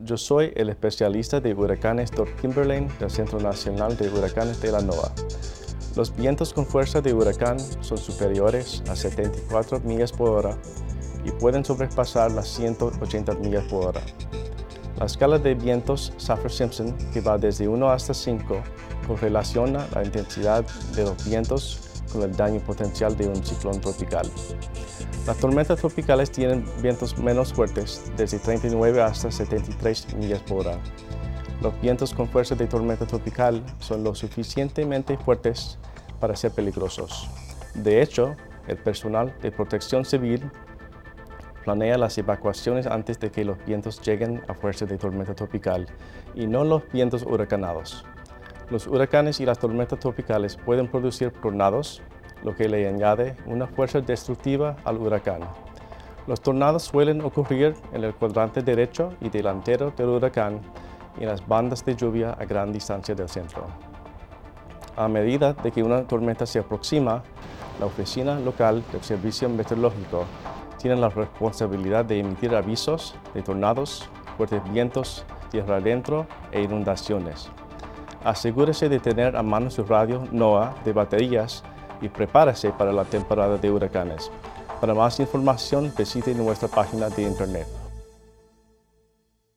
Yo soy el especialista de huracanes Dr. Kimberlain del Centro Nacional de Huracanes de la NOAA. Los vientos con fuerza de huracán son superiores a 74 millas por hora y pueden sobrepasar las 180 millas por hora. La escala de vientos Saffir-Simpson, que va desde 1 hasta 5, correlaciona la intensidad de los vientos con el daño potencial de un ciclón tropical. Las tormentas tropicales tienen vientos menos fuertes, desde 39 hasta 73 millas por hora. Los vientos con fuerza de tormenta tropical son lo suficientemente fuertes para ser peligrosos. De hecho, el personal de protección civil planea las evacuaciones antes de que los vientos lleguen a fuerza de tormenta tropical y no los vientos huracanados. Los huracanes y las tormentas tropicales pueden producir tornados, lo que le añade una fuerza destructiva al huracán. Los tornados suelen ocurrir en el cuadrante derecho y delantero del huracán y en las bandas de lluvia a gran distancia del centro. A medida de que una tormenta se aproxima, la oficina local del Servicio Meteorológico tiene la responsabilidad de emitir avisos de tornados, fuertes vientos, tierra adentro e inundaciones. Asegúrese de tener a mano su radio NOAA de baterías y prepárese para la temporada de huracanes. Para más información, visite nuestra página de internet.